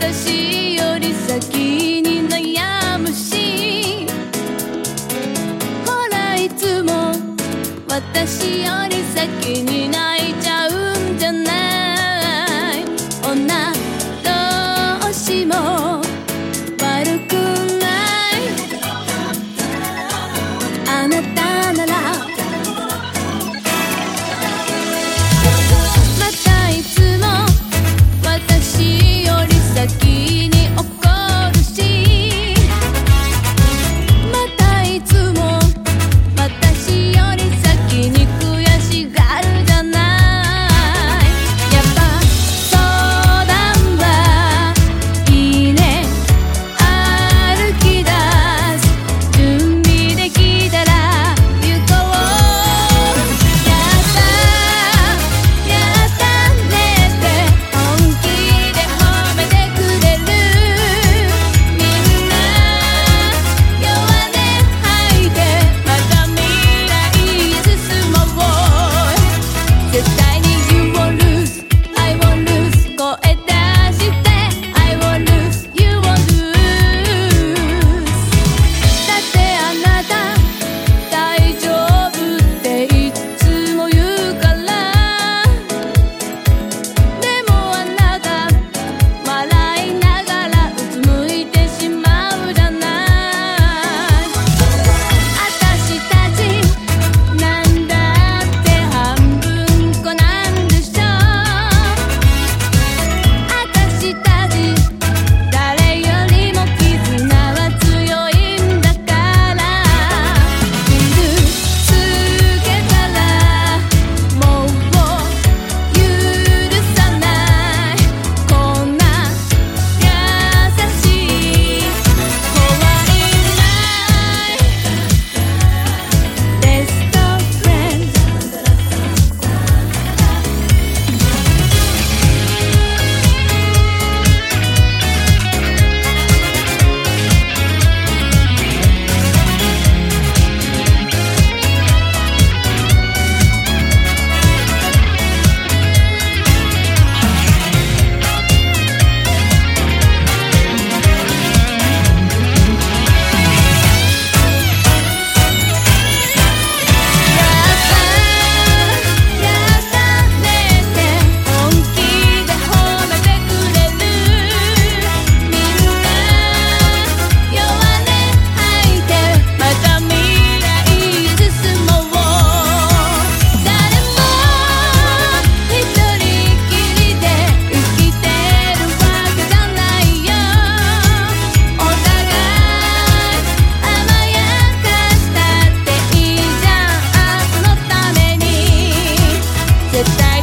私より先に悩むし、ほらいつも私より先に泣いちゃうんじゃない。女同士も悪くない。あなたならまたいつも私より先に怒るし、またいつも私より先に悔しがるじゃない。やっぱ相談はいいね。歩き出す準備できたら行こう。やったねって本気で褒めてくれる。みんな弱音吐いてまた未来へ進もう。絶対に You won't lose I won't lose 声出して I won't lose You won't lose だってあなた大丈夫っていつも言うから。でもあなた笑いながらうつむいてしまうじゃない。私たちなんだって半分こなんでしょ。私たち誰よりも絆は強いんだから。傷つけたらもう許さない。こんな優しい子はいない。ベストフレンドやったねって本気で褒めてくれる。みんな弱音吐いてまた未来へ進もう。誰も一人きりで生きてるわけじゃないよ。お互い甘やかしたっていいじゃん。明日のために絶対